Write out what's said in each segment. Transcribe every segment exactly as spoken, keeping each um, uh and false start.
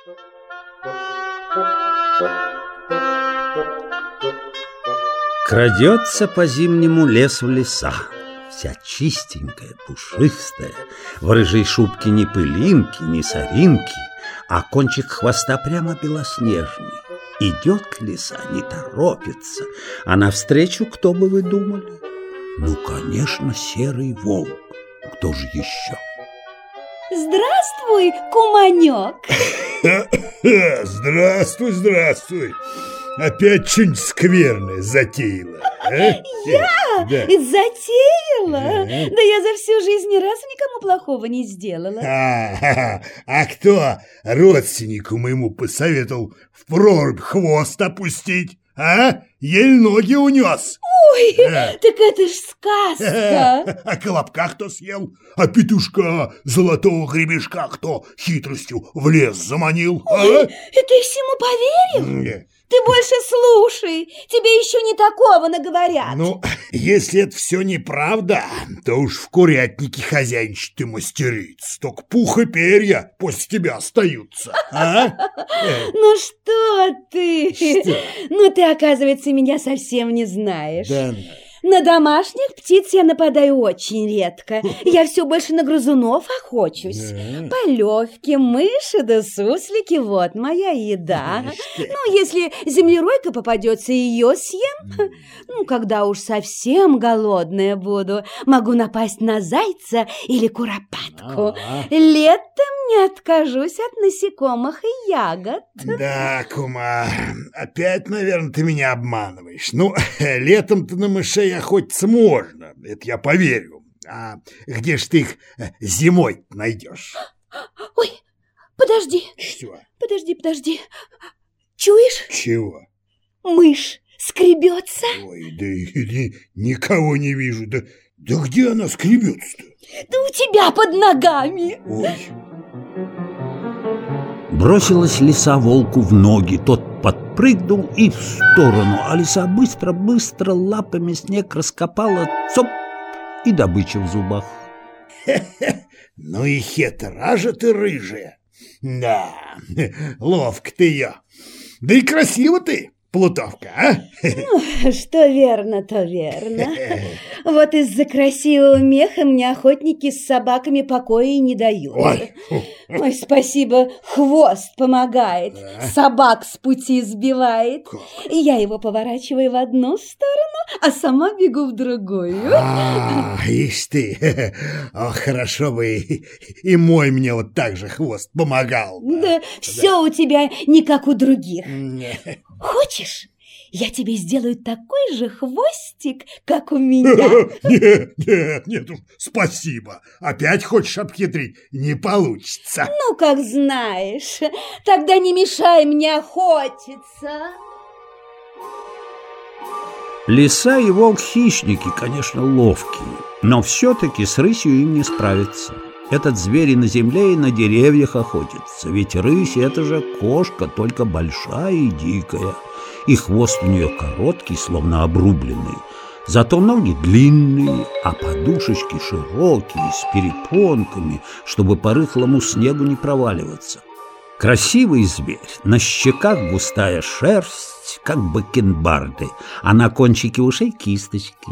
Крадется по-зимнему лес в леса, вся чистенькая, пушистая, в рыжей шубке ни пылинки, ни соринки, а кончик хвоста прямо белоснежный. Идет лиса, не торопится, а навстречу кто бы вы думали? Ну, конечно, серый волк. Кто же еще? Здравствуй, куманек. Здравствуй, здравствуй. Опять что-нибудь скверное затеяла, а? Я? Да. Затеяла? А? Да я за всю жизнь ни разу никому плохого не сделала. А, а кто родственнику моему посоветовал в прорубь хвост опустить? А? Еле ноги унес. Ой, а. Так это ж сказка. А, а колобка кто съел? А петушка золотого гребешка кто хитростью в лес заманил? Ой, а? И ты всему поверил? Нет. Ты больше слушай, тебе еще не такого наговорят. Ну, если это все неправда, то уж в курятнике хозяйничать ты мастерица. Только пух и перья после тебя остаются. А? Ну что ты? Что? Ну ты, оказывается, меня совсем не знаешь. Да. На домашних птиц я нападаю очень редко. Я все больше на грызунов охочусь. Да. Полевки, мыши да суслики – вот моя еда. Ну, если землеройка попадется, ее съем. Ну, когда уж совсем голодная буду, могу напасть на зайца или куропатку. Летом не откажусь от насекомых и ягод. Да, кума, опять, наверное, ты меня обманываешь. Ну, летом-то на мышей охотиться можно, это я поверю. А где ж ты их зимой найдешь? Ой, подожди. Что? Подожди, подожди. Чуешь? Чего? Мышь скребется. Ой, да ни, никого не вижу. Да, да где она скребется-то? Да у тебя под ногами. Ой. Бросилась лиса волку в ноги, тот подпрыгнул и в сторону, а лиса быстро-быстро лапами снег раскопала, цоп, и добыча в зубах. Ну и хитра же ты, рыжая. Да, ловко ты ее. Да и красиво ты, плутовка, а? Ну, что верно, то верно. Вот из-за красивого меха мне охотники с собаками покоя и не дают. Ой, Ой, спасибо, хвост помогает, а? Собак с пути сбивает. Как? И я его поворачиваю в одну сторону, а сама бегу в другую. А, ишь ты, о, хорошо бы и, и мой мне вот так же хвост помогал. Да, да. Все у тебя не как у других. Хочешь? Я тебе сделаю такой же хвостик, как у меня. Нет, нет, нет, спасибо. Опять хочешь обхитрить? Не получится. Ну, как знаешь. Тогда не мешай мне охотиться. Лиса и волк хищники, конечно, ловкие, но все-таки с рысью им не справиться. Этот зверь и на земле, и на деревьях охотится. Ведь рысь – это же кошка, только большая и дикая. И хвост у нее короткий, словно обрубленный. Зато ноги длинные, а подушечки широкие, с перепонками, чтобы по рыхлому снегу не проваливаться. Красивый зверь, на щеках густая шерсть, как бакенбарды, а на кончике ушей кисточки.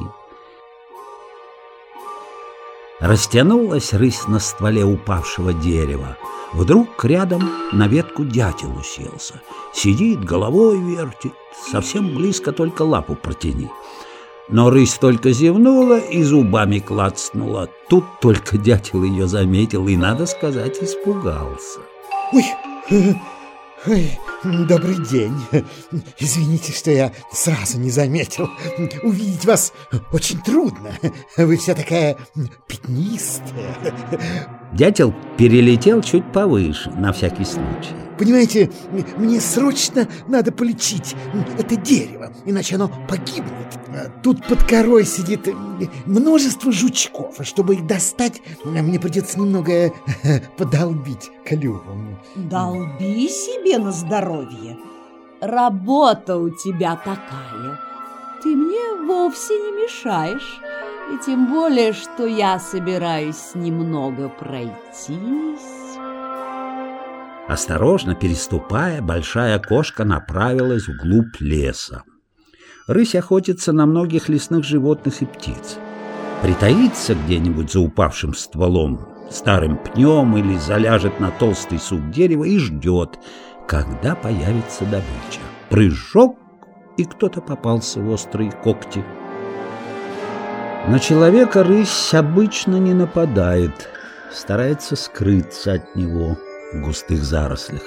Растянулась рысь на стволе упавшего дерева. Вдруг рядом на ветку дятел уселся. Сидит, головой вертит, совсем близко только лапу протяни. Но рысь только зевнула и зубами клацнула. Тут только дятел ее заметил и, надо сказать, испугался. Ой, ой, добрый день. Извините, что я сразу не заметил. Увидеть вас очень трудно. Вы вся такая пятнистая. Дятел перелетел чуть повыше, на всякий случай. Понимаете, мне срочно надо полечить это дерево, иначе оно погибнет. Тут под корой сидит множество жучков, и чтобы их достать, мне придется немного подолбить клювом. Долби себе на здоровье. Работа у тебя такая. Ты мне вовсе не мешаешь. И тем более, что я собираюсь немного пройтись. Осторожно переступая, большая кошка направилась вглубь леса. Рысь охотится на многих лесных животных и птиц. Притаится где-нибудь за упавшим стволом, старым пнем или заляжет на толстый сук дерева и ждет, когда появится добыча. Прыжок, и кто-то попался в острые когти. На человека рысь обычно не нападает, старается скрыться от него в густых зарослях.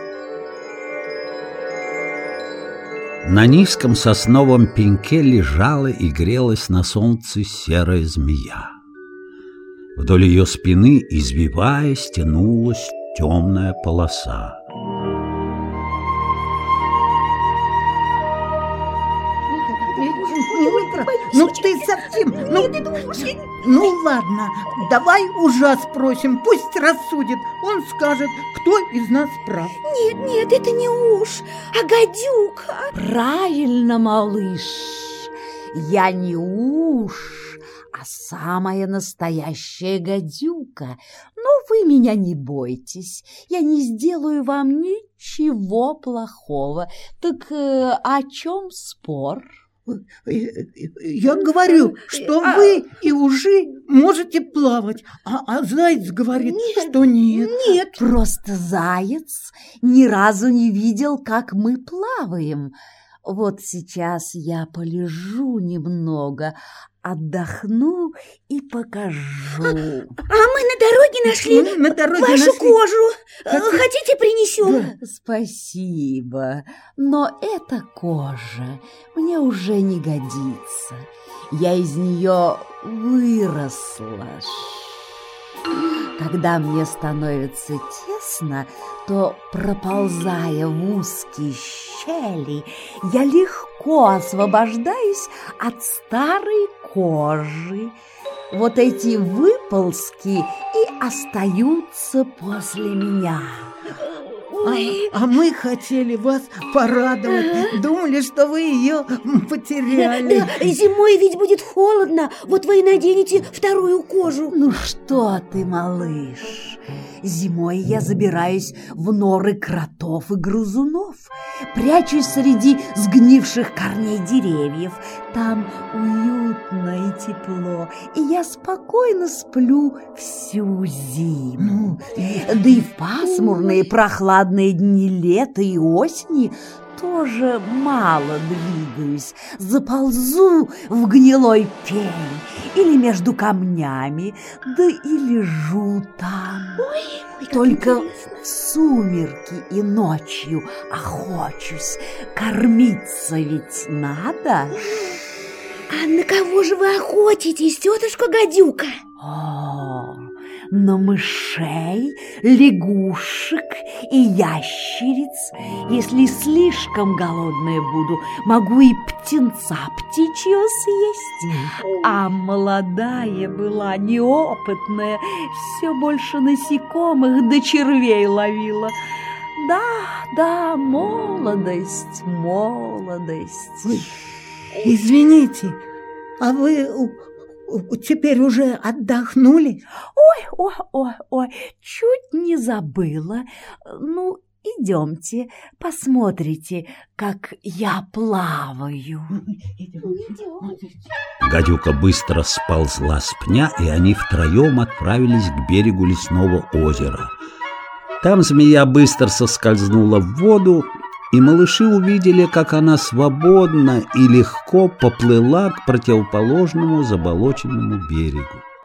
На низком сосновом пеньке лежала и грелась на солнце серая змея. Вдоль ее спины, извиваясь, тянулась темная полоса. Ну ты совсем... Ну, ну ладно, давай ужа спросим, пусть рассудит. Он скажет, кто из нас прав. Нет, нет, это не уж, а гадюка. Правильно, малыш. Я не уж, а самая настоящая гадюка. Но вы меня не бойтесь, я не сделаю вам ничего плохого. Так э, о чем спор? Я говорю, что вы и ужи можете плавать, а, а заяц говорит, нет, что нет. Нет, просто заяц ни разу не видел, как мы плаваем. Вот сейчас я полежу немного, отдохну и покажу. А, а мы на дороге нашли мы на дороге вашу нашли. кожу. Хотите, Хотите, принесем? Да. Спасибо, но эта кожа мне уже не годится. Я из нее выросла. Когда мне становится тесно, то, проползая в узкие щели, я легко освобождаюсь от старой кожи. Вот эти выползки и остаются после меня. А, а мы хотели вас порадовать, думали, что вы ее потеряли. Да, да, зимой ведь будет холодно, вот вы и наденете вторую кожу. Ну что ты, малыш, зимой я забираюсь в норы кротов и грызунов, прячусь среди сгнивших корней деревьев. Там уютно и тепло, и я спокойно сплю всю зиму. Да и в пасмурные прохладные дни лета и осени тоже мало двигаюсь, заползу в гнилой пень или между камнями, да и лежу там. Ой, Только в сумерки и ночью охочусь, кормиться ведь надо. А на кого же вы охотитесь, тетушка гадюка? О, на мышей, лягушек и ящериц. Если слишком голодная буду, могу и птенца птичьего съесть. А молодая была, неопытная, все больше насекомых да червей ловила. Да, да, молодость, молодость. Ой, извините, а вы теперь уже отдохнули? Ой, ой, ой, ой, чуть не забыла. Ну, идемте, посмотрите, как я плаваю. Гадюка быстро сползла с пня, и они втроем отправились к берегу лесного озера. Там змея быстро соскользнула в воду, и малыши увидели, как она свободно и легко поплыла к противоположному заболоченному берегу.